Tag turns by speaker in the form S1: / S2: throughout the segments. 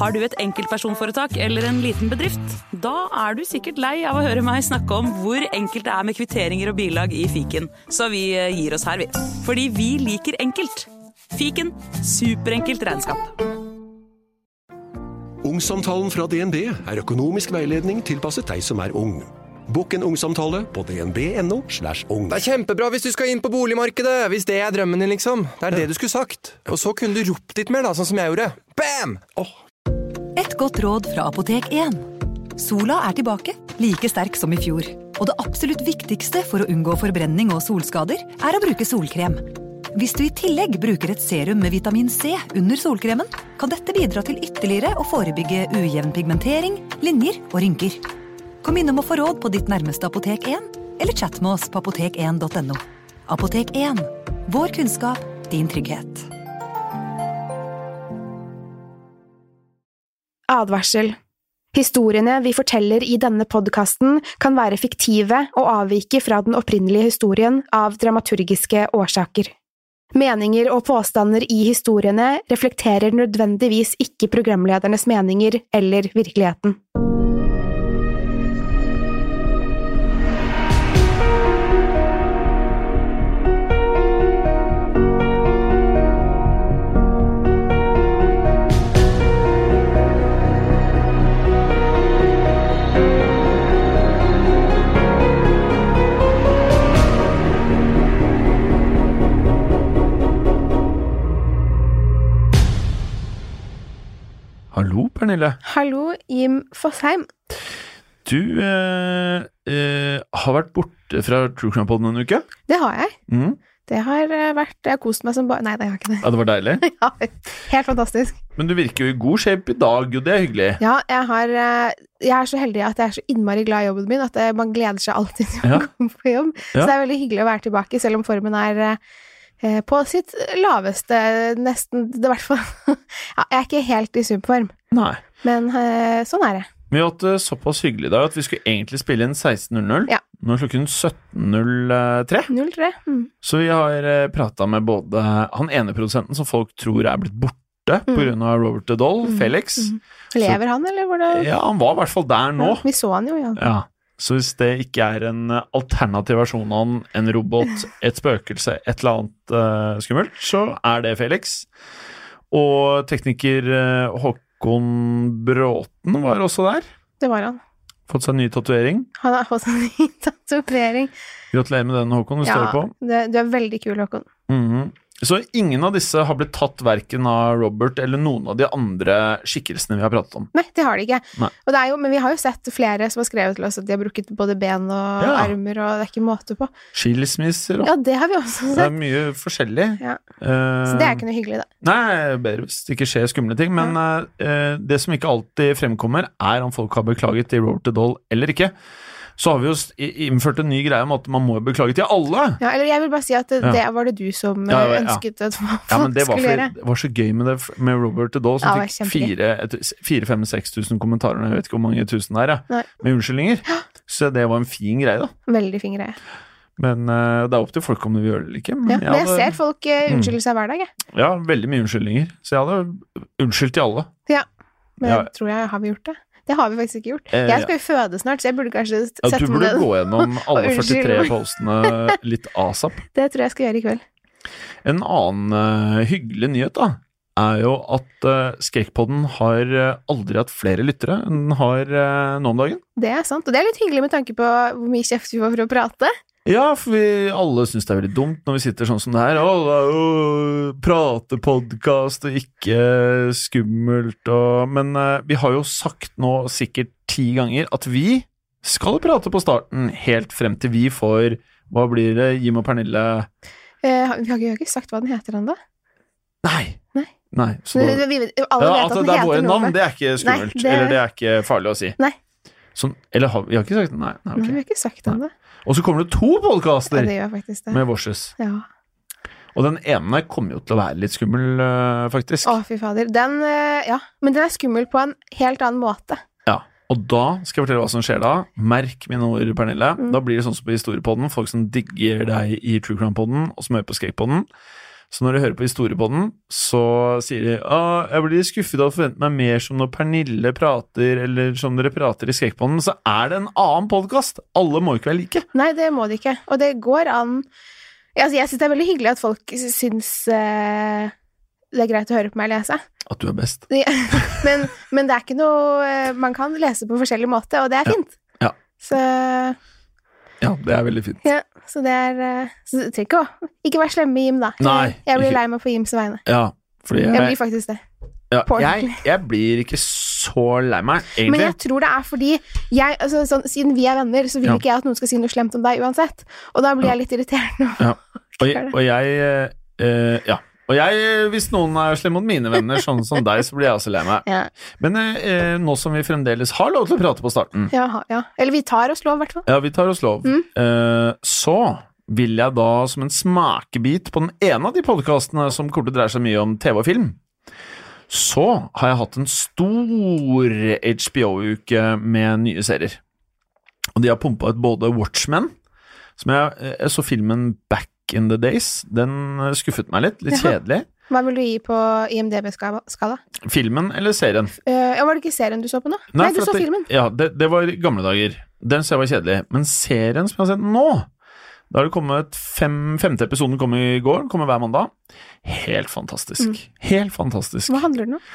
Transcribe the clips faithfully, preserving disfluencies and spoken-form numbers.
S1: Har du et enkeltpersonforetak eller en liten bedrift? Da er du sikkert lei av å høre meg snakke om hvor enkelt det er med kvitteringer og bilag i fiken. Så vi gir oss her, vi. Fordi vi liker enkelt. Fiken, superenkelt regnskap.
S2: Ungsamtalen fra D N B er økonomisk veiledning tilpasset deg som er ung. Bokk en ungsamtale på dnb.no slash ung.
S3: Det er kjempebra hvis du skal inn på boligmarkedet, hvis det er drømmen din, liksom. Det er det du skulle sagt. Og så kunne du ropt litt mer, da, sånn som jeg gjorde. Bam! Oh.
S4: Et godt råd fra Apotek én. Sola er tilbake, like sterk som i fjor. Og det absolutt viktigste for å unngå forbrenning og solskader er å bruke solkrem. Hvis du i tillegg bruker et serum med vitamin C under solkremen, kan dette bidra til ytterligere å forebygge ujevn pigmentering, linjer og rynker. Kom innom å få råd på ditt nærmeste Apotek én, eller chat med oss på apotek en punktum no. Apotek én. Vår kunnskap, din trygghet.
S5: Advarsel. Historiene vi forteller i denne podcasten kan være fiktive og avvike fra den opprinnelige historien av dramaturgiske årsaker. Meninger og påstander i historiene reflekterer nødvendigvis ikke programledernes meninger eller virkeligheten.
S6: Hallo, Pernille.
S5: Hallo, Jim Fossheim.
S6: Du eh, eh, har vært borte fra True Crime Podden en uke?
S5: Det har jeg.
S6: Mm.
S5: Det har vært, jeg har kost meg som bare, nei, det har ikke det.
S6: Ja, det var deilig.
S5: Ja, helt fantastisk.
S6: Men du virker jo i god shape i dag, og det er hyggelig.
S5: Ja, jeg har, jeg er så heldig at jeg er så innmari glad i jobben min, at man gleder seg alltid til å
S6: Ja.
S5: komme på jobb. Så
S6: Ja.
S5: det er veldig hyggelig å være tilbake, selv om formen er eh, på sitt laveste, nesten, det er i hvert fall, ja, jeg er ikke helt i superform,
S6: Nei.
S5: men eh, sånn er det.
S6: Vi har hatt det såpass hyggelig i dag at vi skulle egentlig spille inn seksten null null.
S5: Ja.
S6: Nå er klokken sytten null tre.
S5: null tre. Mm.
S6: Så vi har eh, pratet med både han ene produsenten som folk tror er blitt borte
S5: Mm.
S6: på grunn av Robert the Doll,
S5: Mm.
S6: Felix.
S5: Mm. Lever han, eller hvor det?
S6: Ja, han var i hvert fall der nå.
S5: Ja, vi så han jo, ja.
S6: Ja, så hvis det ikke er en eh, alternativ versjon av en, en robot, et spøkelse, et eller annet eh, skummelt, så er det Felix. Og tekniker eh, Håkon Bråten var også der.
S5: Det var han.
S6: Fått seg ny tatovering.
S5: Han har fått en ny tatovering.
S6: Gratulerer med den, Håkon, det står
S5: Ja,
S6: det på.
S5: det, du er veldig kul, Håkon.
S6: Mhm. Så ingen av disse har blitt tatt hverken av Robert eller noen av de andre skikkelsene vi har pratet om.
S5: Nei, det har de ikke.
S6: Nei.
S5: Og det er jo, men vi har jo sett flere som har skrevet til oss at de har brukt både ben og
S6: Ja.
S5: armer, og det er ikke måte på.
S6: Skilsmisser og
S5: Ja, det har vi også
S6: det er
S5: sett.
S6: mye forskjellig.
S5: Ja.
S6: Eh,
S5: Så det er ikke noe hyggelig, da.
S6: Nei, bedre hvis det ikke skjer skumle ting, men eh, det som ikke alltid fremkommer, er om folk har beklaget til Robert the Doll eller ikke. Så har vi jo s- i- innført en ny greie om at man må beklage til alle.
S5: Ja, eller jeg vil bare si at det,
S6: Ja.
S5: det var det du som
S6: Ja,
S5: eh,
S6: ja.
S5: ønsket at folk
S6: Ja, men det var,
S5: skulle
S6: for,
S5: gjøre.
S6: det var så gøy med det f- med Robert the Doll, som
S5: Ja, det var
S6: fikk
S5: kjempegøy.
S6: fire, et- fire, fem, seks tusen kommentarer, jeg vet ikke hvor mange tusen det er, ja,
S5: Nei.
S6: med unnskyldninger. Så det var en fin greie, da.
S5: Veldig fin greie.
S6: Men eh, det er opp til folk om de vil gjøre det eller ikke. Men
S5: Ja,
S6: jeg
S5: men jeg
S6: hadde-
S5: ser folk eh,
S6: Mm.
S5: unnskylde seg hver dag, jeg.
S6: Ja, veldig mye unnskyldninger. Så jeg hadde unnskyldt til alle.
S5: Ja. Men
S6: Ja.
S5: jeg tror jeg, har vi gjort det? Det har vi faktisk ikke gjort.
S6: Eh,
S5: Jeg skal jo føde snart, så jeg burde kanskje
S6: Ja,
S5: sette
S6: du burde
S5: meg ned.
S6: gå gjennom alle
S5: Og unnskyld
S6: førtitre
S5: meg.
S6: postene litt asap.
S5: Det tror jeg jeg skal gjøre i kveld.
S6: En annen eh, hyggelig nyhet da, er jo at uh, Skrekkpodden har eh, aldri hatt flere lyttere enn den har eh, nå om dagen.
S5: Det er sant, og det er litt hyggelig med tanke på hvor mye kjeft vi får for å prate.
S6: Ja, for vi alle synes det er veldig dumt når vi sitter sånn som det her. Å, det er jo pratepodcast og ikke skummelt. Og, men eh, vi har jo sagt nå sikkert ti ganger at vi skal prate på starten, helt frem til vi får, hva blir det, Jim og Pernille?
S5: Eh, vi, har ikke, vi har ikke sagt hva den heter ennå.
S6: Nei.
S5: Nei.
S6: Nei. Så
S5: Men
S6: da,
S5: vi- vi- Alle
S6: ja,
S5: vet
S6: at
S5: at den
S6: det er
S5: heter
S6: våre
S5: noe.
S6: navn, det er ikke skummelt.
S5: Nei, det-
S6: Eller det er ikke farlig å si.
S5: Nei.
S6: Sånn, eller har, vi har ikke sagt det? Nei. nei
S5: Nei,
S6: ok.
S5: vi har ikke sagt ennå.
S6: Og så kommer det to
S5: Ja,
S6: podcaster
S5: det gjør faktisk det.
S6: med Vorses.
S5: Ja.
S6: Og den ene kommer jo til å være litt skummel, øh, faktisk.
S5: Å, fy fader. Den, eh, ja. Men den er skummel på en helt annen måte.
S6: Ja, og da skal jeg fortelle hva som skjer da. Merk mine ord, Pernille.
S5: Mm.
S6: Da blir det sånn som på Historiepodden, folk som digger deg i True Crime-podden, og som hører på Skrekkpodden. Så når de hører på historiepodden, så sier de ah, jeg blir skuffet av å forvente meg mer som når Pernille prater, eller som dere prater i Skrekkpodden, så er det en annen podcast. Alle må ikke være like.
S5: Nei, det må de ikke. Og det går an. Altså, jeg synes det er veldig hyggelig at folk synes uh, det er greit å høre på meg lese.
S6: At du er best.
S5: men, men det er ikke noe uh, man kan lese på forskjellig måte, og det er fint.
S6: Ja. Ja.
S5: Så...
S6: Ja, det er veldig fint.
S5: Ja, så det er så det trenger ikke å ikke være slemme med Jim da.
S6: Nei.
S5: Jeg blir
S6: ikke.
S5: lei meg på Jims vegne.
S6: Ja, fordi jeg...
S5: Jeg blir faktisk det.
S6: Ja, jeg, jeg blir ikke så lei meg, egentlig.
S5: Men jeg tror det er fordi jeg, altså, sånn, siden vi er venner, så vil
S6: ja.
S5: ikke jeg at noen skal si noe slemt om deg uansett. Og da blir jeg litt irritert nå.
S6: Ja. Og, jeg, og jeg, uh, ja. Og jeg, hvis noen er slem mot mine venner, sånn som deg, så blir jeg også lei meg.
S5: Ja.
S6: Men eh, nå som vi fremdeles har lov til å prate på starten.
S5: Ja, ja. Eller vi tar oss lov, i hvert fall.
S6: Ja, vi tar oss lov.
S5: Mm.
S6: Eh, så vil jeg da, som en smakebit på den ene av de podcastene som kommer til å dreie seg mye om T V og film, så har jeg hatt en stor H B O-uke med nye serier. Og de har pumpet ut både Watchmen, som jeg, jeg så filmen Back in the Days, den skuffet meg litt, litt
S5: Jaha.
S6: kjedelig.
S5: Hva vil du gi på I M D B-skala?
S6: Filmen eller serien?
S5: Uh, ja, var det ikke serien du så på nå? Nei, Nei du så
S6: det,
S5: filmen.
S6: Ja, det, det var gamle dager. Den ser jeg var kjedelig. Men serien som jeg har sett nå, da har det kommet fem, femte episoden kom i går, kommer hver mandag. Helt fantastisk. Mm. Helt fantastisk.
S5: Hva handler den om?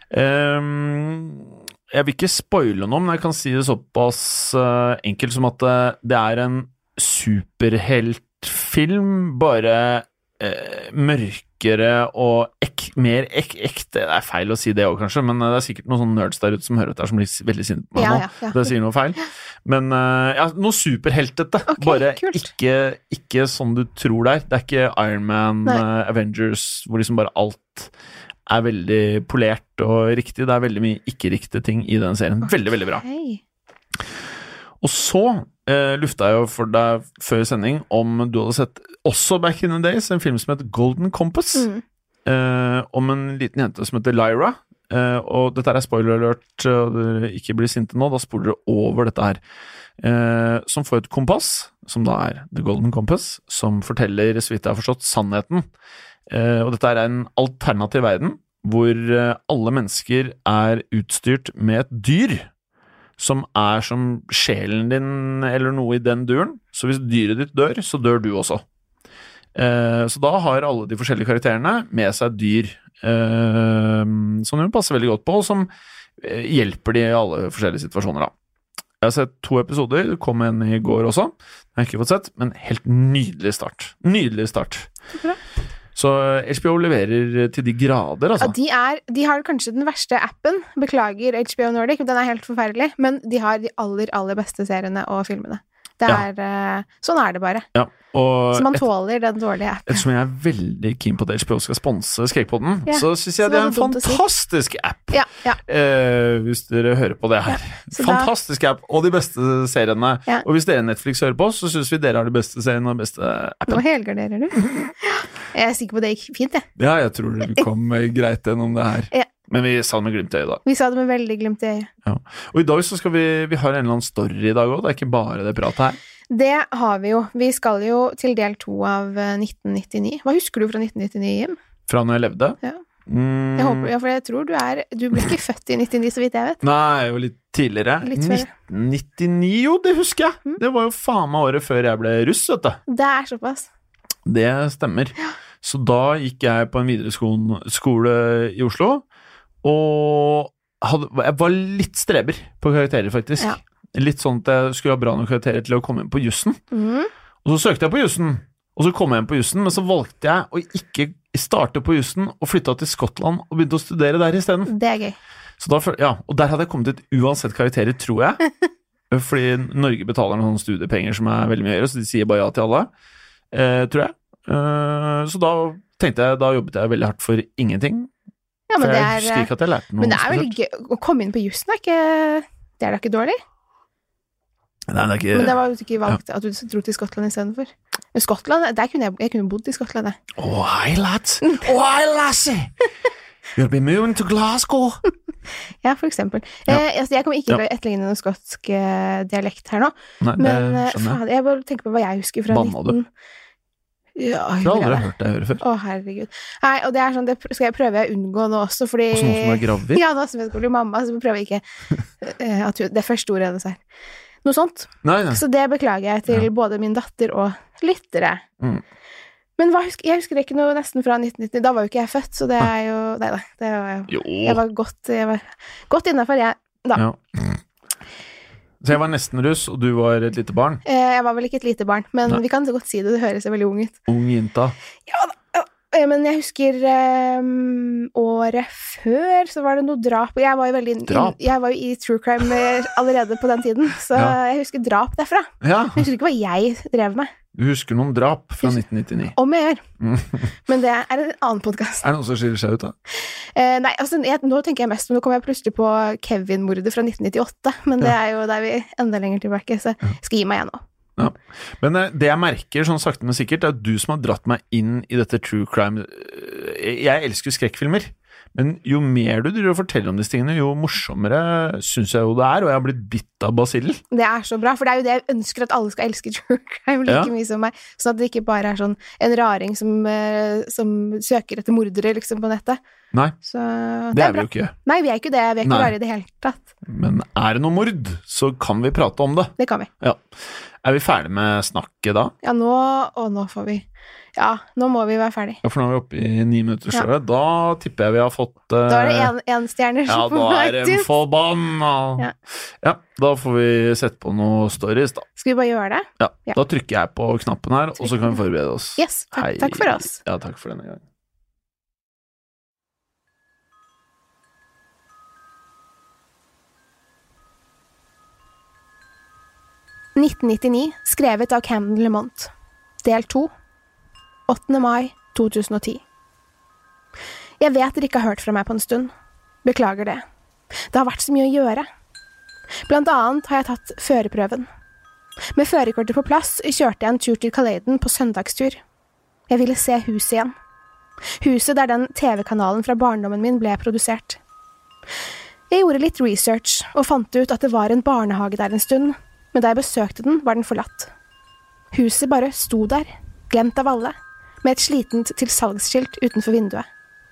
S6: Um, jeg vil ikke spoile noe, men jeg kan si det såpass uh, enkelt som at uh, det er en superhelt film, bare eh, mørkere og ek, mer ek, ekte. Det er feil å si det også, kanskje, men det er sikkert noen sånne nerds der ute som hører dette som blir veldig sint på meg
S5: ja,
S6: nå.
S5: Ja, ja.
S6: Det sier noe feil. Men eh, ja, noe superheltete.
S5: Okay,
S6: bare
S5: kult.
S6: ikke, ikke sånn du tror det er. Det er ikke Iron Man, uh, Avengers, hvor liksom bare alt er veldig polert og riktig. Det er veldig mye ikke-riktige ting i den serien. Veldig, veldig bra.
S5: Okay.
S6: Og så eh, lufta jeg jo for deg før sending om du hadde sett også Back in the Days, en film som heter Golden Compass, mm. eh, om en liten jente som heter Lyra. Eh, og dette er spoiler alert, og dere ikke blir sinte nå, da spoler dere over dette her. Eh, som får et kompass, som da er The Golden Compass, som forteller, så vidt jeg har forstått, sannheten. Eh, og dette er en alternativ verden, hvor eh, alle mennesker er utstyrt med et dyr, som er som sjelen din, eller noe i den duren. Så hvis dyret ditt dør, så dør du også. Eh, så da har alle de forskjellige karakterene med seg dyr, eh, som de passer veldig godt på, og som eh, hjelper de i alle forskjellige situasjoner da. Jeg har sett to episoder, det kom en i går også, jeg har ikke fått sett, men helt nydelig start. Nydelig start.
S5: Bra.
S6: Så H B O leverer til de grader, altså.
S5: Ja, de, er, de har kanskje den verste appen, beklager H B O Nordic, den er helt forferdelig, men de har de aller, aller beste seriene og filmene. Det er, ja. uh, sånn er det bare.
S6: Ja, og
S5: så man
S6: et,
S5: tåler den dårlige appen.
S6: Ettersom jeg er veldig keen på at H B O skal sponse Skrekkpodden, ja. så synes jeg så det er en fantastisk si. app.
S5: Ja, ja.
S6: Uh, hvis dere hører på det her. Ja, fantastisk da, app, og de beste seriene. Ja. Og hvis dere Netflix hører på, så synes vi dere har de beste seriene og de beste appen.
S5: Nå helgarderer du. Jeg er sikker på det gikk fint, jeg.
S6: Ja, jeg tror det kom greit gjennom det her.
S5: Ja.
S6: Men vi sa det med glimt i øyet da.
S5: Vi sa det med veldig glimt i øyet.
S6: Ja. Og i dag så skal vi, vi har en eller annen story i dag også, det er ikke bare det pratet her.
S5: Det har vi jo. Vi skal jo til del to av nitten nittini. Hva husker du fra nitten nittini, Jim?
S6: Fra når jeg levde?
S5: Ja.
S6: Mm.
S5: Jeg håper, ja, for jeg tror du er, du ble ikke født i nittini, så vidt jeg vet.
S6: Nei, jo litt tidligere.
S5: Litt
S6: nitten nittini, jo, det husker jeg. Mm. Det var jo faen meg året før jeg ble russ, vet du.
S5: Det er såpass.
S6: Det stemmer. Ja. Så da gikk jeg på en videregående i Oslo, og hadde, jeg var litt streber på karakterer, faktisk. Ja. Litt sånn at jeg skulle ha bra noen karakterer til å komme inn på jussen. Mm. Og så søkte jeg på jussen, og så kom jeg inn på jussen, men så valgte jeg å ikke starte på jussen og flytta til Skottland og begynte å studere der i stedet.
S5: Det er gøy.
S6: Så da, ja, og der hadde jeg kommet ut uansett karakterer, tror jeg. Fordi Norge betaler noen studiepenger som er veldig mye høyere, så de sier bare ja til alle, eh, tror jeg. Uh, så da tenkte jeg, da jobbet jeg veldig hardt for ingenting.
S5: Ja, men
S6: for
S5: det
S6: jeg
S5: er,
S6: husker ikke at jeg lærte noe.
S5: Men det er veldig gøy å komme inn på jussen, er ikke, det er da ikke dårlig?
S6: Nei, det er ikke...
S5: Men det var jo ikke valgt ja. At du dro til Skottland i stedet for. Men Skottland, der kunne jeg, jeg kunne bodd i Skottland.
S6: Å, oh, hei lads! Å, oh, hei lassie! You'll be moving to Glasgow!
S5: Ja, for eksempel. Ja. Eh, altså, jeg kommer ikke til å etterligne noen skotsk eh, dialekt her nå.
S6: Nei,
S5: men eh, faen, jeg bare tenker på hva jeg husker fra
S6: Banna
S5: nitten...
S6: Du?
S5: Ja,
S6: Jeg har aldri hørt deg høre før.
S5: Å, herregud. Nei, og det er sånn, det skal jeg prøve å unngå nå også, fordi...
S6: Og sånn som er gravid?
S5: Ja, nå som jeg skal bli mamma, så prøver jeg ikke uh, at hun, det første ordet hennes er noe sånt.
S6: Nei, nei.
S5: Så det beklager jeg til ja. både min datter og lyttere. Mm. Men hva, jeg husker ikke noe nesten fra nitten nitti, da var jo ikke jeg født, så det er jo... Nei da, det var jo...
S6: jo.
S5: Jeg var godt, jeg var godt innenfor jeg, da. Ja.
S6: Så jeg var nesten russ, og du var et lite barn?
S5: Jeg var vel ikke et lite barn, men Nei. vi kan så godt si det, det høres veldig ung ut.
S6: Ung jenta?
S5: Ja da. Men jeg husker um, året før, så var det noe drap, og jeg var jo veldig
S6: drap?
S5: In, jeg var jo i true crime allerede på den tiden, så ja. jeg husker drap derfra. Ja. Jeg husker ikke hva jeg drev med.
S6: Du husker noen drap fra nitten nittini?
S5: Om jeg gjør. Men det er en annen podcast.
S6: Er det noe som skiller seg ut da?
S5: Uh, nei, altså, jeg, nå tenker jeg mest, men nå kommer jeg plutselig på Kevin-mordet fra nitten nittiåtte, men ja. det er jo der vi enda lenger tilbake, så jeg skal gi meg igjen nå.
S6: Ja. Men det jeg merker sånn sakte men sikkert er at du som har dratt meg inn i dette true crime. Jeg elsker jo skrekkfilmer, men jo mer du driver og forteller om disse tingene, jo morsommere synes jeg jo det er, og jeg har blitt bitt av basillen. Det er så bra, for det er jo det jeg ønsker, at alle skal elske true crime like ja. mye som meg, sånn at det ikke bare er sånn en raring som, som søker etter mordere liksom på nettet. Nei, så det, det er, er vi jo ikke. Nei, vi er ikke det, vi er ikke bare i det hele tatt. Men er det noe mord, så kan vi prate om det. Det kan vi. Ja. Er vi ferdig med snakket da? Ja, nå, og nå får vi, ja, nå må vi være ferdig. Ja, for nå er vi oppe i ni minutter selv. Ja. Da tipper jeg vi har fått... Uh, da er det en, en stjerner ja, som får meg til. Ja, da er det en forbanna. Ja. Ja, da får vi sette på noe stories da. Skal vi bare gjøre det? Ja, ja. Da trykker jeg på knappen her, og så kan vi forberede oss. Yes, takk, takk for oss. Ja, takk for denne gangen. nitten nittini, skrevet av Camden Lamont. Del to. åttende mai to tusen og ti. Jeg vet dere ikke har hørt fra meg på en stund. Beklager det. Det har vært så mye å gjøre. Blant annet har jeg tatt førerprøven. Med førerkortet på plass kjørte jeg en tur til Caledon på søndagstur. Jeg ville se huset igjen. Huset der den T V-kanalen fra barndommen min ble produsert. Jeg gjorde litt research og fant ut at det var en barnehage der en stund, men da jeg besøkte den, var den forlatt. Huset bare sto der, glemt av alle, med et slitent til salgsskilt utenfor vinduet.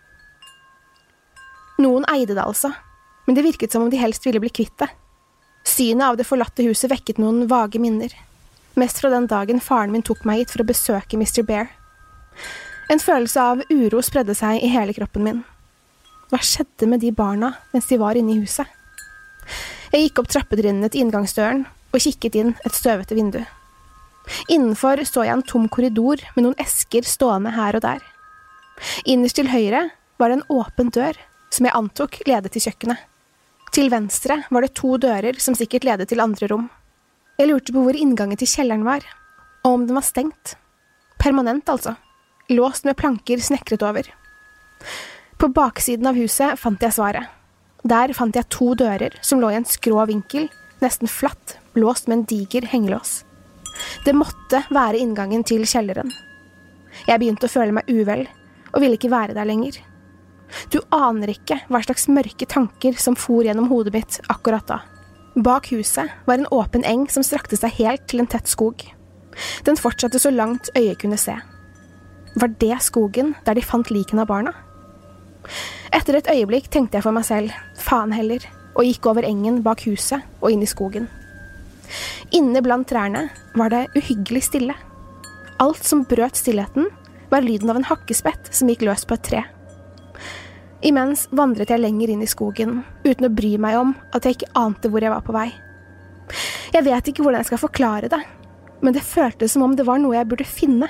S6: Noen eide det altså, men det virket som om de helst ville bli kvitt det. Synet av det forlatte huset vekket noen vage minner, mest fra den dagen faren min tok meg hit for å besøke mister Bear. En følelse av uro spredde seg i hele kroppen min. Hva skjedde med de barna mens de var inne i huset? Jeg gikk opp trappetrinnene til inngangsdøren, og kikket inn et støvete vindu. Innenfor så jeg en tom korridor med noen esker stående her og der. Innerst til høyre var det en åpen dør, som jeg antok ledet til kjøkkenet. Til venstre var det to dører som sikkert ledet til andre rom. Jeg lurte på hvor inngangen til kjelleren var, og om den var stengt. Permanent altså, låst med planker snekret over. På baksiden av huset fant jeg svaret. Der fant jeg to dører som lå i en skrå vinkel, nesten flatt, blåst med en diger hengelås. Det måtte være inngangen til kjelleren. Jeg begynte å føle meg uvel, og ville ikke være der lenger. Du aner ikke hva slags mørke tanker som for gjennom hodet mitt akkurat da. Bak huset var en åpen eng som strakte seg helt til en tett skog. Den fortsatte så langt øyet kunne se. Var det skogen der de fant liken av barna? Etter et øyeblikk tenkte jeg for meg selv, faen heller, og gikk over engen bak huset og inn i skogen. Inne blant trærne var det uhyggelig stille. Alt som brøt stillheten var lyden av en hakkespett som gikk løs på et tre. Imens vandret jeg lenger inn i skogen, uten å bry meg om at jeg ikke ante hvor jeg var på vei. Jeg vet ikke hvordan jeg skal forklare det, men det føltes som om det var noe jeg burde finne.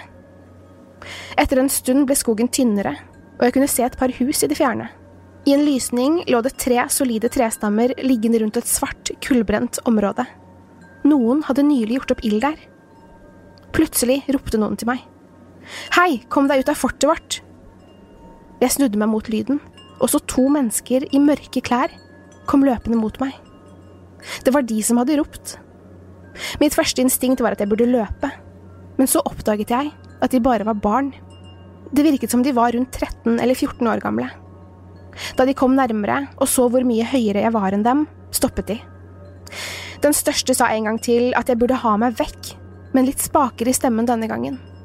S6: Etter en stund ble skogen tynnere, og jeg kunne se et par hus i det fjerne. I en lysning lå det tre solide trestammer liggende rundt et svart, kullbrent område. Noen hadde nylig gjort opp ild der. Plutselig ropte noen til meg. «Hei, kom deg ut av fortet vårt!» Jeg snudde meg mot lyden, og så to mennesker i mørke klær kom løpende mot meg. Det var de som hadde ropt. Mitt første instinkt var at jeg burde løpe, men så oppdaget jeg at de bare var barn. Det virket som de var rundt tretten eller fjorten år gamle. Da de kom nærmere og så hvor mye høyere jeg var enn dem, stoppet de. Den største sa en gang til at jeg burde ha meg vekk, men litt spakere i stemmen denne gangen.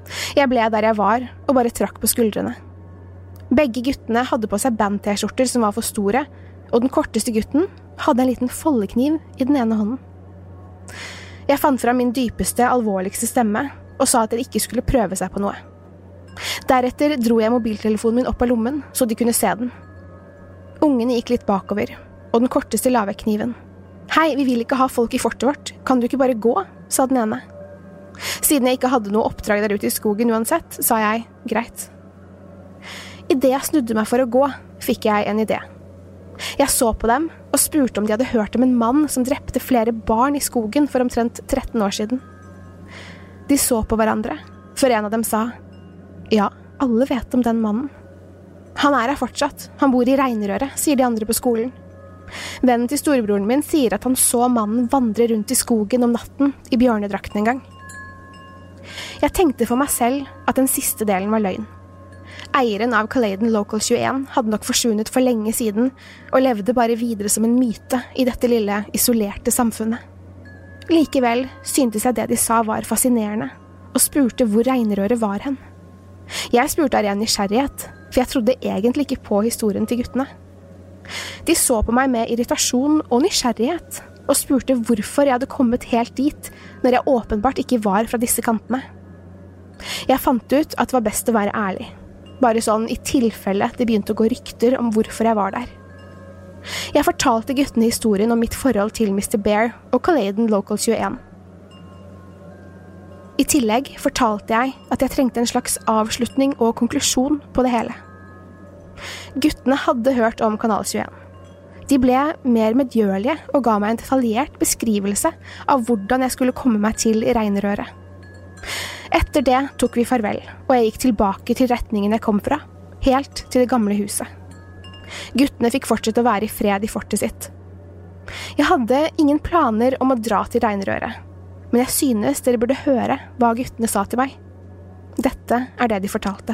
S5: Jeg ble der jeg var, og bare trakk på skuldrene. Begge guttene hadde på seg band-t-skjorter som var for store, og den korteste gutten hadde en liten foldekniv i den ene hånden. Jeg fant fram min dypeste, alvorligste stemme, og sa at de ikke skulle prøve seg på noe. Deretter dro jeg mobiltelefonen min opp av lommen, så de kunne se den. Ungene gikk litt bakover, og den korteste la vekk kniven. «Hei, vi vil ikke ha folk i fortet vårt. Kan du ikke bare gå?» sa den ene. Siden jeg ikke hadde noe oppdrag der ute i skogen uansett, sa jeg, greit. I det jeg snudde meg for å gå, fikk jeg en idé. Jeg så på dem og spurte om de hadde hørt om en mann som drepte flere barn i skogen for omtrent tretten år siden. De så på hverandre, før en av dem sa, «Ja, alle vet om den mannen. Han er her fortsatt, han bor i Reinrøret», sier de andre på skolen. Vennen til storebroren min sier at han så mannen vandre rundt i skogen om natten i bjørnedrakten en gang. Jeg tenkte for meg selv at den siste delen var løgn. Eieren av Caledon Local tjueen hadde nok forsvunnet for lenge siden og levde bare videre som en myte i dette lille, isolerte samfunnet. Likevel syntes jeg det de sa var fascinerende, og spurte hvor Reinrøret var hen. Jeg spurte av ren nysgjerrighet, for jeg trodde egentlig ikke på historien til guttene. De så på meg med irritasjon og nysgjerrighet, og spurte hvorfor jeg hadde kommet helt dit, når jeg åpenbart ikke var fra disse kantene. Jeg fant ut at det var best å være ærlig, bare sånn i tilfelle det begynte å gå rykter om hvorfor jeg var der. Jeg fortalte guttene historien om mitt forhold til mister Bear og Caledon Local tjueen. I tillegg fortalte jeg at jeg trengte en slags avslutning og konklusjon på det hele. Guttene hadde hørt om Kanal tjueen. De ble mer medgjørlige og ga meg en detaljert beskrivelse av hvordan jeg skulle komme meg til Reinrøret. Etter det tok vi farvel, og jeg gikk tilbake til retningen jeg kom fra, helt til det gamle huset. Guttene fikk fortsette å være i fred i fortet sitt. Jeg hadde ingen planer om å dra til Reinrøret, men jeg synes dere burde høre hva guttene sa til meg. Dette er det de fortalte.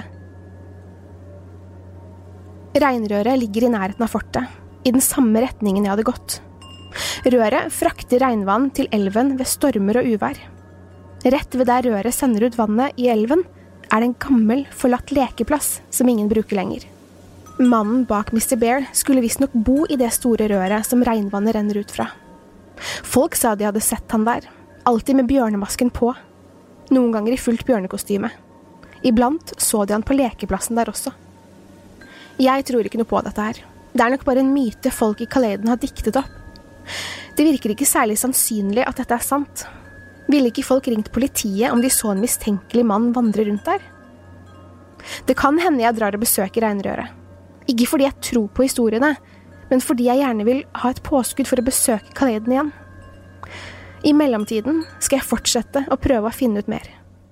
S5: Reinrøret ligger i nærheten av fortet, i den samme retningen jeg hadde gått. Røret frakter regnvann til elven ved stormer og uvær. Rett ved der røret sender ut vannet i elven, er det en gammel, forlatt lekeplass som ingen bruker lenger. Mannen bak mister Bear skulle visst nok bo i det store røret som regnvannet renner ut fra. Folk sa de hadde sett han der, alltid med bjørnemasken på, noen ganger i fullt bjørnekostyme. Iblant så de han på lekeplassen der også. Jeg tror ikke noe på dette her. Det er nok bare en myte folk i Caledon har diktet opp. Det virker ikke særlig sannsynlig at dette er sant. Ville ikke folk ringt politiet om de så en mistenkelig mann vandre rundt der? Det kan hende jeg drar og besøker Reinrøret. Ikke fordi jeg tror på historiene, men fordi jeg gjerne vil ha et påskudd for å besøke Caledon igjen. I mellomtiden skal jeg fortsette å prøve å finne ut mer.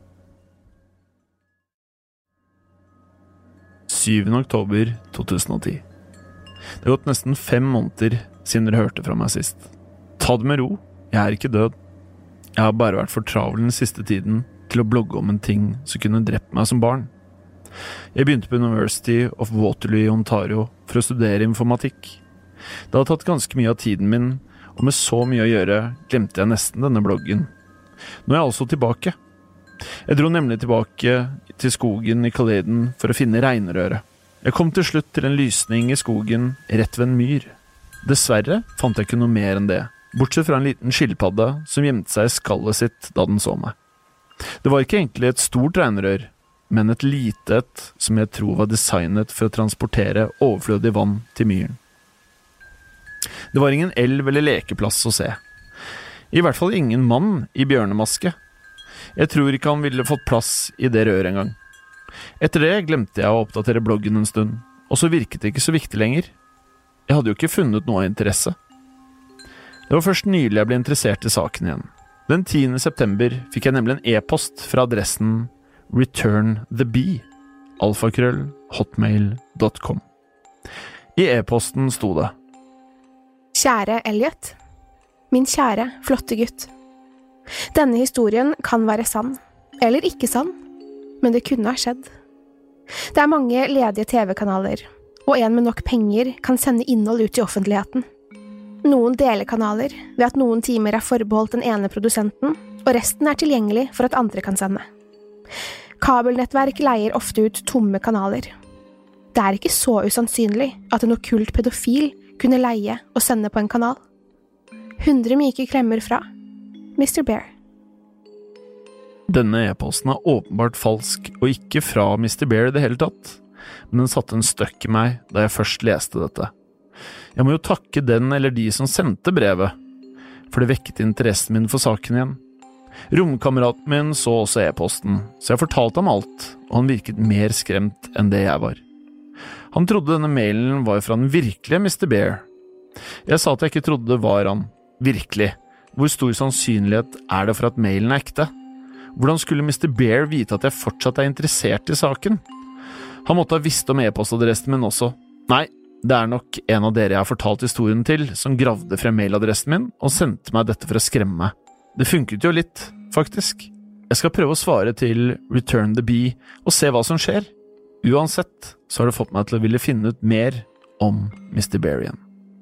S6: syvende oktober to tusen og ti. Det har gått nesten fem måneder siden dere hørte fra meg sist. Ta det med ro, jeg er ikke død. Jeg har bare vært for travel den siste tiden til å blogge om en ting som kunne drept meg som barn. Jeg begynte på University of Waterloo i Ontario for å studere informatikk. Det har tatt ganske mye av tiden min, og med så mye å gjøre glemte jeg nesten denne bloggen. Nå er jeg altså tilbake. Jeg dro nemlig tilbake til skogen i Caledon for å finne Reinrøret. Jeg kom til slutt til en lysning i skogen rett ved en myr. Dessverre fant jeg ikke noe mer enn det, bortsett fra en liten skilpadde som gjemte seg i skallet sitt da den så meg. Det var ikke egentlig et stort reinrør, men et lite et som jeg tror var designet for å transportere overflødig vann til myren. Det var ingen elv eller lekeplass å se. I hvert fall ingen mann i bjørnemaske. Jeg tror ikke han ville fått plass i det røret en gang. Etter det glemte jeg å oppdatere bloggen en stund, og så virket det ikke så viktig lenger. Jeg hadde jo ikke funnet noe av interesse. Det var først nylig jeg ble interessert i saken igjen. Den tiende september fikk jeg nemlig en e-post fra adressen returnthebee, alfakrøll, hotmail dot com. I e-posten sto det:
S5: Kjære Elliot, min kjære, flotte gutt. Denne historien kan være sann, eller ikke sann, men det kunne ha skjedd. Det er mange ledige T V-kanaler, og en med nok penger kan sende innhold ut i offentligheten. Noen deler kanaler ved at noen timer er forbeholdt den ene produsenten, og resten er tilgjengelig for at andre kan sende. Kabelnettverk leier ofte ut tomme kanaler. Det er ikke så usannsynlig at en okkult pedofil kunne leie og sende på en kanal. Hundre myke klemmer fra mister Bear.
S6: Denne e-posten er åpenbart falsk, og ikke fra mister Bear i det hele tatt. Men den satte en støkk i meg da jeg først leste dette. Jeg må jo takke den eller de som sendte brevet, for det vekket interessen min for saken igjen. Romkameraten min så også e-posten, så jeg fortalte ham alt, og han virket mer skremt enn det jeg var. Han trodde denne mailen var fra den virkelige mister Bear. Jeg sa at jeg ikke trodde det var han. Virkelig. Hvor stor sannsynlighet er det for at mailen er ekte? Hvordan skulle mister Bear vite at jeg fortsatt er interessert i saken? Han måtte ha visst om e-postadressen min også. Nei, det er nok en av dere jeg har fortalt historien til, som gravde frem mailadressen min og sendte meg dette for å skremme meg. Det funket jo litt, faktisk. Jeg skal prøve å svare til Return the Bee og se hva som skjer. Uansett så har det fått meg til å ville finne ut mer om mister Bear igjen.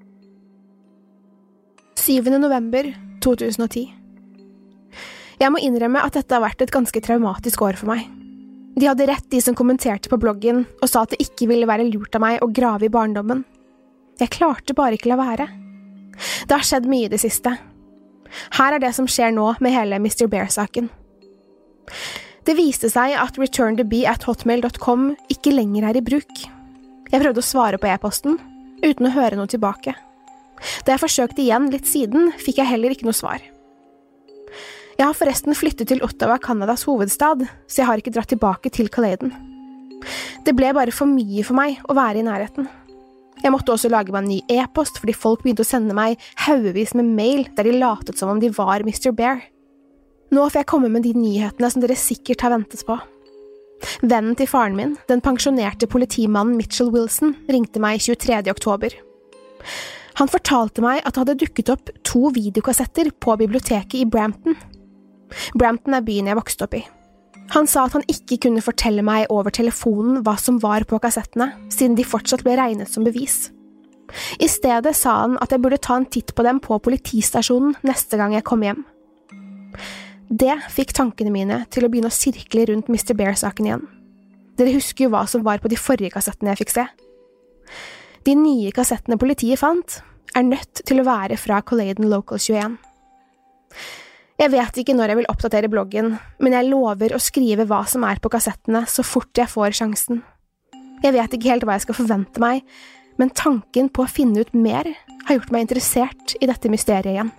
S5: syvende november to tusen og ti. Jeg må innrømme at dette har vært et ganske traumatisk år for meg. De hadde rett, de som kommenterte på bloggen og sa at det ikke ville være lurt av meg å grave i barndommen. Jeg klarte bare ikke la være. Det har skjedd mye i det siste. Her er det som skjer nå med hele mister Bear-saken. Det viste seg at return the bee at hotmail dot com ikke lenger er i bruk. Jeg prøvde å svare på e-posten, uten å høre noe tilbake. Da jeg forsøkte igjen litt siden, fikk jeg heller ikke noe svar. Jeg har forresten flyttet til Ottawa, Kanadas hovedstad, så jeg har ikke dratt tilbake til Caledon. Det ble bare for mye for meg å være i nærheten. Jeg måtte også lage meg en ny e-post, fordi folk begynte å sende meg haugevis med mail der de latet som om de var mister Bear. Nå får jeg komme med de nyhetene som dere sikkert har ventet på. Vennen til faren min, den pensjonerte politimannen Mitchell Wilson, ringte meg tjuetredje oktober. Han fortalte meg at det hadde dukket opp to videokassetter på biblioteket i Brampton. Brampton er byen jeg vokste opp i. Han sa at han ikke kunne fortelle meg over telefonen hva som var på kassettene, siden de fortsatt ble regnet som bevis. I stedet sa han at jeg burde ta en titt på dem på politistasjonen neste gang jeg kom hjem. Det fikk tankene mine til å begynne å sirkle rundt mister Bear-saken igjen. Dere husker jo hva som var på de forrige kassettene jeg fikk se. De nye kassettene politiet fant, er nødt til å være fra Caledon Local tjueen. Jeg vet ikke når jeg vil oppdatere bloggen, men jeg lover å skrive hva som er på kassettene så fort jeg får sjansen. Jeg vet ikke helt hva jeg skal forvente meg, men tanken på å finne ut mer har gjort meg interessert i dette mysteriet igjen.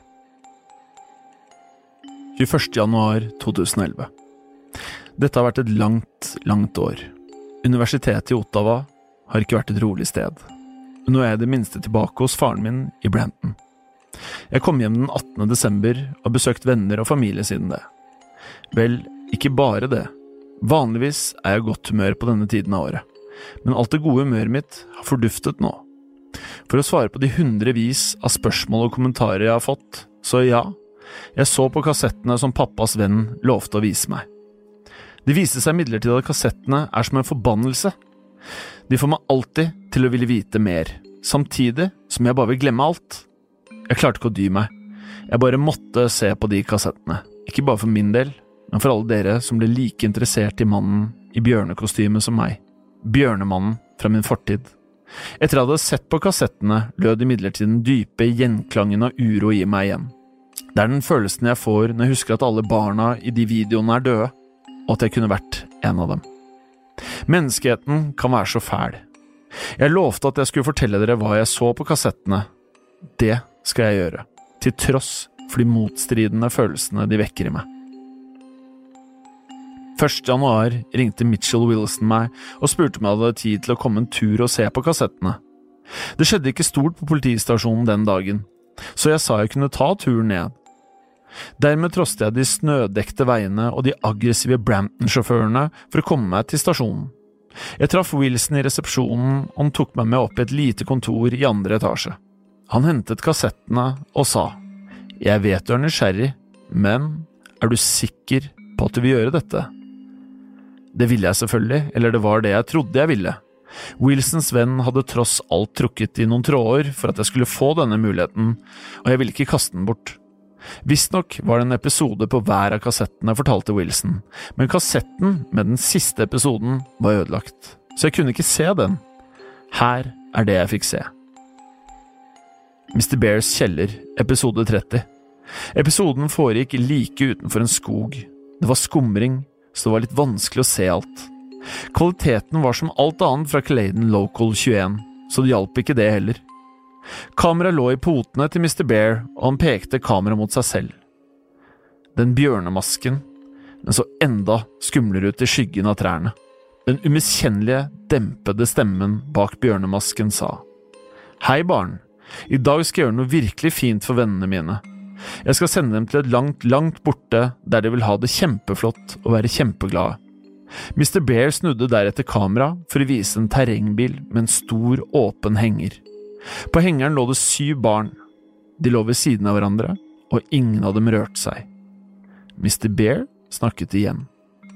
S6: tjueførste januar to tusen og elleve. Dette har vært et langt, langt år. Universitetet i Ottawa har ikke vært et rolig sted. Nå er jeg det minste tilbake hos faren min i Brampton. Jeg kom hjem den attende desember og har besøkt venner og familie siden det. Vel, ikke bare det. Vanligvis er jeg godt humør på denne tiden av året, men alt det gode humøret mitt har forduftet nå. For å svare på de hundrevis av spørsmål og kommentarer jeg har fått, så ja, jeg så på kassettene som pappas venn lovte å vise meg. Det viste seg midlertidig at kassettene er som en forbannelse. De får meg alltid til å ville vite mer, samtidig som jeg bare vil glemme alt. Jeg klarte ikke å dy meg. Jeg bare måtte se på de kassettene. Ikke bare for min del, men for alle dere som ble like interessert i mannen i bjørnekostyme som meg. Bjørnemannen fra min fortid. Etter jeg hadde sett på kassettene, lød imidlertid den dype gjenklangen av uro i meg igjen. Det er den følelsen jeg får når jeg husker at alle barna i de videoene er døde, og at jeg kunne vært en av dem. Menneskeheten kan være så fæl. Jeg lovte at jeg skulle fortelle dere hva jeg så på kassettene. Det skal jeg gjøre, til tross for de motstridende følelsene de vekker i meg. første januar ringte Mitchell Wilson meg og spurte om jeg hadde tid til å komme en tur og se på kassettene. Det skjedde ikke stort på politistasjonen den dagen, så jeg sa jeg kunne ta turen ned. Dermed trostet jeg de snødekte veiene og de aggressive Brampton-sjåførene for å komme meg til stasjonen. Jeg traff Wilson i resepsjonen, og han tok meg med opp i et lite kontor i andre etasje. Han hentet kassettene og sa, «Jeg vet du er nysgjerrig, men er du sikker på at du vil gjøre dette?» Det ville jeg selvfølgelig, eller det var det jeg trodde jeg ville. Wilsons venn hadde tross alt trukket i noen tråder for at jeg skulle få denne muligheten, og jeg ville ikke kaste den bort. Visstnok var det en episode på hver av kassettene, fortalte Wilson, men kassetten med den siste episoden var ødelagt, så jeg kunne ikke se den. Her er det jeg fikk se. mister Bears kjeller, episode tretti. Episoden foregikk like utenfor en skog. Det var skumring, så det var litt vanskelig å se alt. Kvaliteten var som alt annet fra Clayton Local tjueen, så det hjalp ikke det heller. Kamera lå i potene til mister Bear, og han pekte kamera mot seg selv. Den bjørnemasken, den så enda skumlere ut i skyggen av trærne. Den umiskjennelige, dempede stemmen bak bjørnemasken sa: «Hei barn, i dag skal jeg gjøre noe virkelig fint for vennene mine. Jeg skal sende dem til et langt, langt borte, der de vil ha det kjempeflott og være kjempeglade.» mister Bear snudde deretter kamera for å vise en terrengbil med en stor, åpen henger. På hengeren lå det syv barn. De lå ved siden av hverandre, og ingen av dem rørte seg. mister Bear snakket igjen.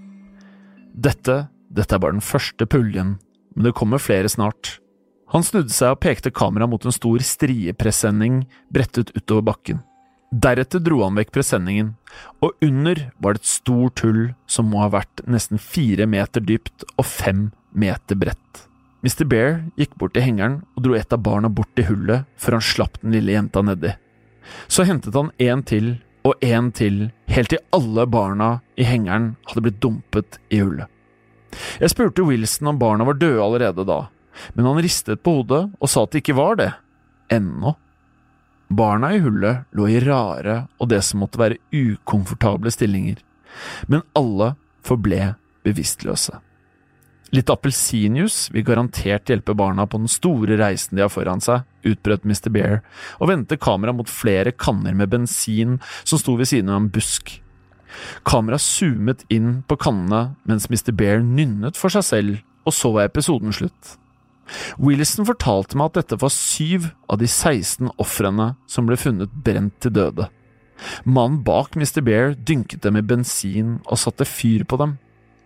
S6: Dette, dette er bare den første puljen, men det kommer flere snart. Han snudde seg og pekte kamera mot en stor striepresenning brettet utover bakken. Deretter dro han vekk presenningen, og under var det et stort hull som må ha vært nesten fire meter dypt og fem meter bredt. mister Bear gikk bort til hengeren og dro et av barna bort til hullet før han slapp den lille jenta nedi. Så hentet han en til og en til, helt til alle barna i hengeren hadde blitt dumpet i hullet. Jeg spurte Wilson om barna var døde allerede da, men han ristet på hodet og sa at det ikke var det. Ennå. Barna i hullet lå i rare og det som måtte være ukomfortable stillinger, men alle forble bevisstløse. Litt appelsinjuice vil garantert hjelpe barna på den store reisen de har foran seg, utbrøt mister Bear, og vendte kamera mot flere kanner med bensin som sto ved siden av en busk. Kamera zoomet inn på kannene mens mister Bear nynnet for seg selv, og så var episoden slutt. Wilson fortalte meg at dette var syv av de seksten offrene som ble funnet brent til døde. Mannen bak mister Bear dynket dem i bensin og satte fyr på dem.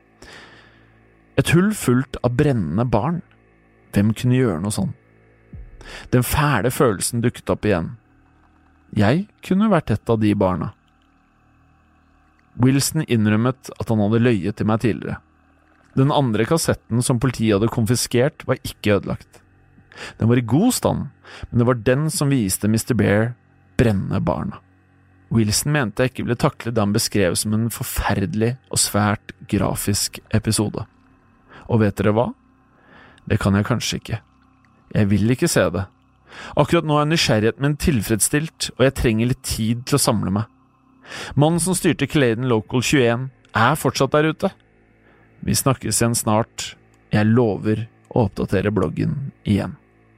S6: Et hull fullt av brennende barn. Hvem kunne gjøre noe sånn? Den fæle følelsen dukket opp igjen. Jeg kunne vært et av de barna. Wilson innrømmet at han hadde løyet til meg tidligere. Den andre kassetten som politiet hadde konfiskert var ikke ødelagt. Den var i god stand, men det var den som viste mister Bear brenne barna. Wilson mente jeg ikke ville takle det han beskrev som en forferdelig og svært grafisk episode. Og vet dere hva? Det kan jeg kanskje ikke. Jeg vil ikke se det. Akkurat nå er nysgjerrigheten min tilfredsstilt, og jeg trenger litt tid til å samle meg. Mannen som styrte Clayton Local tjueen er fortsatt der ute. Vi snakkes igjen snart. Jeg lover å oppdatere bloggen igjen.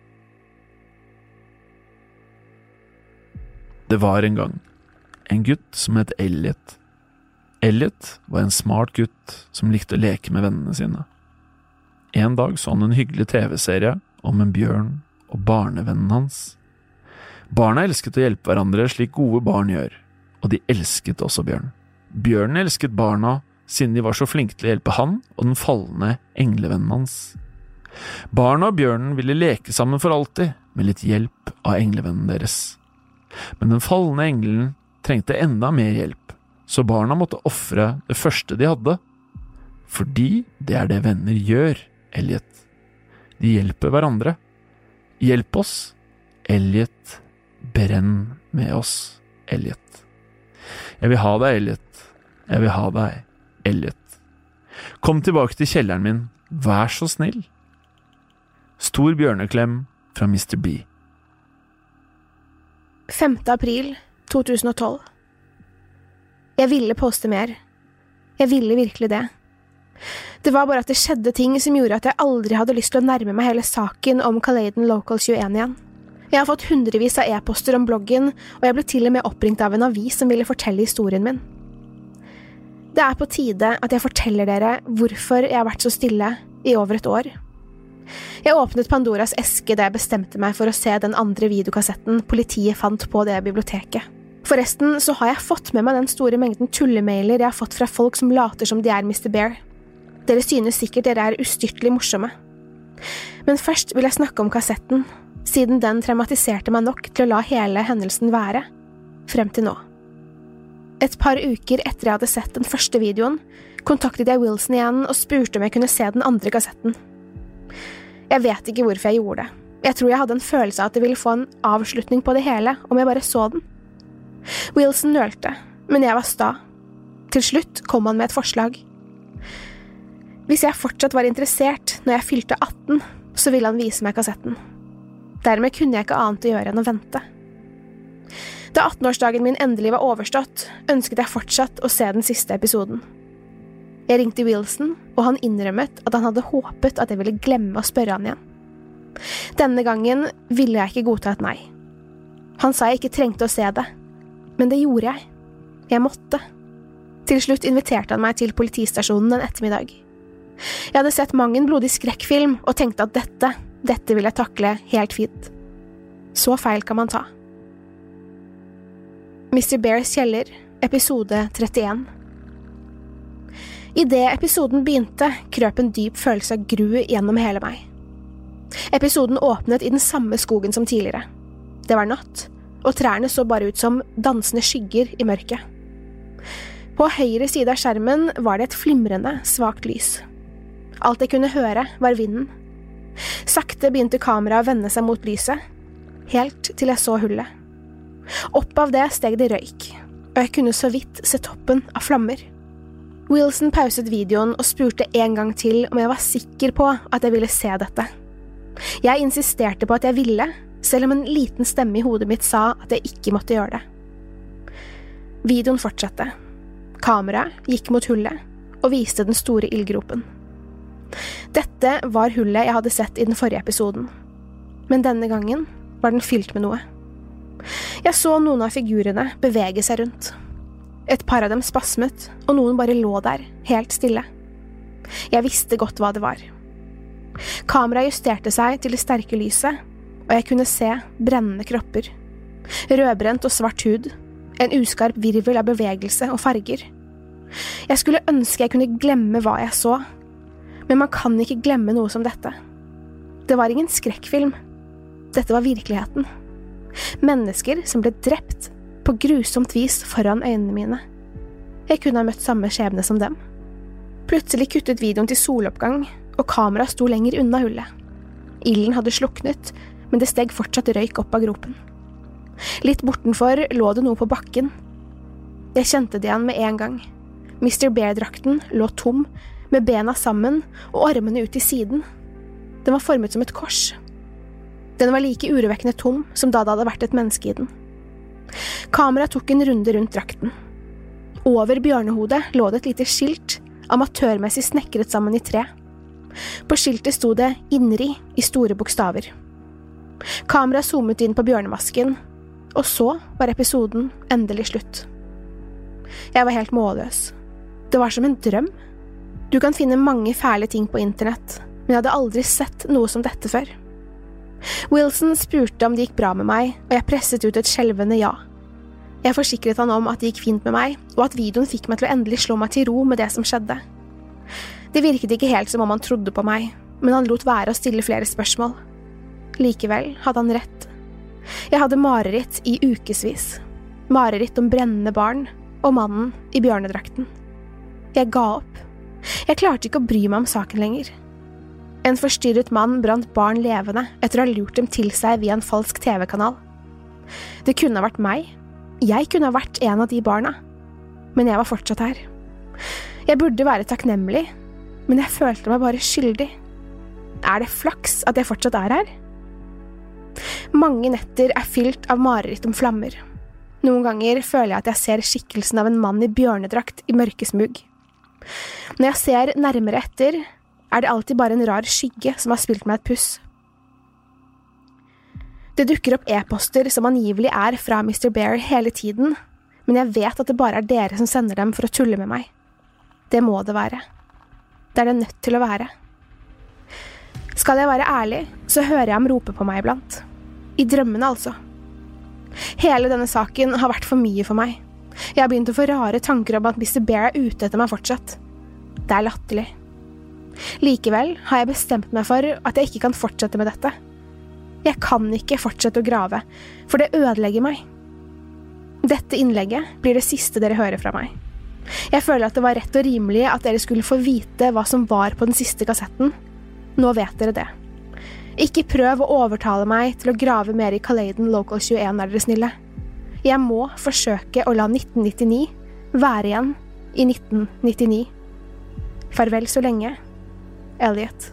S6: Det var en gang en gutt som het Elliot. Elliot var en smart gutt som likte å leke med vennene sine. En dag så han en hyggelig tv-serie om en bjørn og barnevennen hans. Barna elsket å hjelpe hverandre slik gode barn gjør, og de elsket også Bjørn. Bjørnen elsket barna siden de var så flinke til å hjelpe han og den fallende englevennen hans. Barna og bjørnen ville leke sammen for alltid, med litt hjelp av englevennen deres. Men den fallende engelen trengte enda mer hjelp, så barna måtte offre det første de hadde. Fordi det er det venner gjør, Elliot. De hjelper hverandre. Hjelp oss, Elliot. Brenn med oss, Elliot. Jeg vil ha deg, Elliot. Jeg vil ha deg, Elliot. Kom tilbake til kjelleren min. Vær så snill. Stor bjørneklem fra mister B.
S5: femte april to tusen og tolv. Jeg ville poste mer. Jeg ville virkelig det. Det var bare at det skjedde ting som gjorde at jeg aldri hadde lyst til å nærme meg hele saken om Clayton Local tjueen igjen. Jeg har fått hundrevis av e-poster om bloggen, og jeg ble til og med oppringt av en avis som ville fortelle historien min. Det er på tide at jeg forteller dere hvorfor jeg har vært så stille i over et år. Jeg åpnet Pandoras eske da jeg bestemte meg for å se den andre videokassetten politiet fant på det biblioteket. Forresten så har jeg fått med meg den store mengden tullemailer jeg har fått fra folk som later som de er mister Bear. Dere synes sikkert dere er ustyrtelig morsomme. Men først vil jeg snakke om kassetten, siden den traumatiserte meg nok til å la hele hendelsen være, frem til nå. Et par uker etter jeg hadde sett den første videoen, kontaktet jeg Wilson igjen og spurte om jeg kunne se den andre kassetten. Jeg vet ikke hvorfor jeg gjorde det. Jeg tror jeg hadde en følelse av at jeg ville få en avslutning på det hele om jeg bare så den. Wilson nølte, men jeg var sta. Til slutt kom han med et forslag. Hvis jeg fortsatt var interessert når jeg fylte atten, så ville han vise meg kassetten. Dermed kunne jeg ikke annet å gjøre enn å vente. Da attenårsdagen min endelig var overstått, ønsket jeg fortsatt å se den siste episoden. Jeg ringte Wilson, og han innrømmet at han hadde håpet at jeg ville glemme å spørre han igjen. Denne gangen ville jeg ikke godta et nei. Han sa jeg ikke trengte å se det, men det gjorde jeg. Jeg måtte. Til slutt inviterte han meg til politistasjonen en ettermiddag. Jeg hadde sett mang en blodig skrekkfilm og tenkte at dette, dette ville jeg takle helt fint. Så feil kan man ta. mister Bears kjeller, episode trettien. I det episoden begynte, krøp en dyp følelse av gru gjennom hele meg. Episoden åpnet i den samme skogen som tidligere. Det var natt, og trærne så bare ut som dansende skygger i mørket. På høyre side av skjermen var det et flimrende, svagt lys. Alt jeg kunne høre var vinden. Sakte begynte kameraet å vende seg mot lyset, helt til jeg så hullet. Opp av det steg det røyk, og jeg kunne så vidt se toppen av flammer. Wilson pauset videoen og spurte en gang til om jeg var sikker på at jeg ville se dette. Jeg insisterte på at jeg ville, selv om en liten stemme i hodet mitt sa at jeg ikke måtte gjøre det. Videoen fortsatte. Kameraet gikk mot hullet og viste den store ildgropen. Dette var hullet jeg hadde sett i den forrige episoden, men denne gangen var den fylt med noe. Jeg så noen av figurene bevege seg rundt. Et par av dem spasmet, og noen bare lå der, helt stille. Jeg visste godt hva det var. Kameraet justerte seg til det sterke lyset, og jeg kunne se brennende kropper. Rødbrent og svart hud, en uskarp virvel av bevegelse og farger. Jeg skulle ønske jeg kunne glemme hva jeg så, men man kan ikke glemme noe som dette. Det var ingen skrekkfilm. Dette var virkeligheten. Mennesker som ble drept på grusomt vis foran øynene mine. Jeg kunne ha møtt samme skjebne som dem. Plutselig kuttet videoen til soloppgang, og kameraet sto lenger unna hullet. Ilden hadde sluknet, men det steg fortsatt røyk opp av gropen. Litt bortenfor lå det noe på bakken. Jeg kjente det igjen med en gang. mister Bear-drakten lå tom, med bena sammen og armene ut til siden. Den var formet som et kors. Den var like urovekkende tom som da det hadde vært et menneske i den. Kameraet tok en runde rundt drakten. Over bjørnehodet lå det et lite skilt, amatørmessig snekret sammen i tre. På skiltet sto det «Innri» i store bokstaver. Kameraet zoomet inn på bjørnemasken, og så var episoden endelig slutt. Jeg var helt målløs. Det var som en drøm. Du kan finne mange fæle ting på internett, men jeg hadde aldri sett noe som dette før. Wilson spurte om det gikk bra med meg, og jeg presset ut et skjelvende ja. Jeg forsikret han om at det gikk fint med meg, og at videoen fikk meg til å endelig slå meg til ro med det som skjedde. Det virket ikke helt som om han trodde på meg, men han lot være å stille flere spørsmål. Likevel hadde han rett. Jeg hadde mareritt i ukesvis. Mareritt om brennende barn og mannen i bjørnedrakten. Jeg ga opp. Jeg klarte ikke å bry meg om saken lenger. En forstyrret mann brant barn levende etter å ha lurt dem til seg via en falsk T V-kanal. Det kunne ha vært meg. Jeg kunne ha vært en av de barna. Men jeg var fortsatt her. Jeg burde være takknemlig, men jeg følte meg bare skyldig. Er det flaks at jeg fortsatt er her? Mange netter er fylt av mareritt om flammer. Noen ganger føler jeg at jeg ser skikkelsen av en mann i bjørnedrakt i mørkesmug. Når jeg ser nærmere etter, er det alltid bare en rar skygge som har spilt meg et puss. Det dukker opp e-poster som angivelig er fra mister Bear hele tiden, men jeg vet at det bare er dere som sender dem for å tulle med meg. Det må det være. Det er det nødt til å være. Skal jeg være ærlig, så hører jeg ham rope på meg iblant. I drømmene altså. Hele denne saken har vært for mye for meg. Jeg har begynt å få rare tanker om at mister Bear er ute etter meg fortsatt. Det er latterlig. Likevel har jeg bestemt meg for at jeg ikke kan fortsette med dette. Jeg kan ikke fortsette å grave, for det ødelegger meg. Dette innlegget blir det siste dere hører fra meg. Jeg føler at det var rett og rimelig at dere skulle få vite hva som var på den siste kassetten. Nå vet dere det. Ikke prøv å overtale meg til å grave mer i Kaleiden Local tjueen, er dere snille. Jeg må forsøke å la nitten nittini være igjen i nitten nittini. Farvel så lenge, Elliot.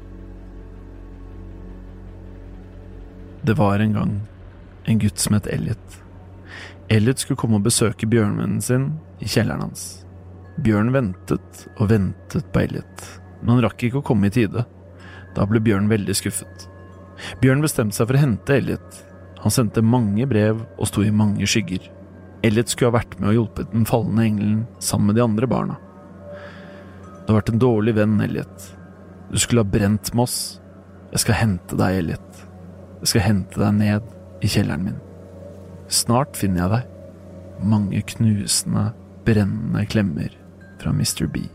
S6: Det var en gang en gutt som het Elliot. Elliot skulle komme og besøke bjørnvennen sin i kjelleren hans. Bjørn ventet og ventet på Elliot, men han rakk ikke å komme i tide. Da ble Bjørn veldig skuffet. Bjørn bestemte seg for å hente Elliot. Han sendte mange brev og sto i mange skygger. Elliot skulle ha vært med og hjulpet den fallende engelen sammen med de andre barna. Du har vært en dårlig venn, Elliot. Du skulle ha brent Moss. Jeg skal hente deg, Elliot. Jeg skal hente deg ned i kjelleren min. Snart finner jeg deg. Mange knusende, brennende klemmer fra mister B.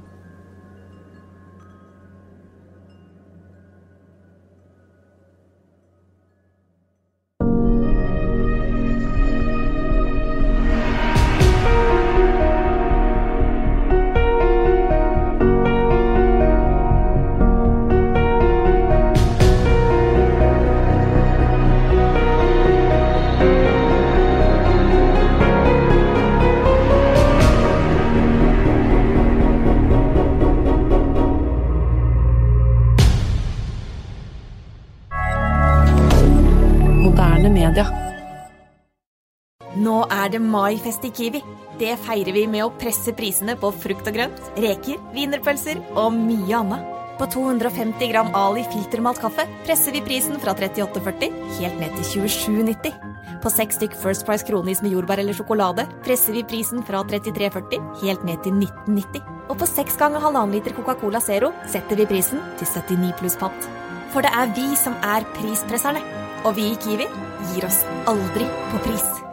S7: Media.
S8: Nå er det maifest i Kiwi. Det feirer vi med å presse prisene på frukt og grønt, reker, wienerpølser og mye annet. På to hundre og femti gram Ali filtermalt kaffe presser vi prisen fra trettiåtte førti helt ned til tjuesju nitti. På seks stykk First Price kronis med jordbær eller sjokolade presser vi prisen fra trettitre førti helt ned til nitten nitti. Og på seks ganger halvannen liter Coca-Cola Zero setter vi prisen til syttini pluss pant. For det er vi som er prispresserne. Og vi i Kiwi gir oss aldri på pris.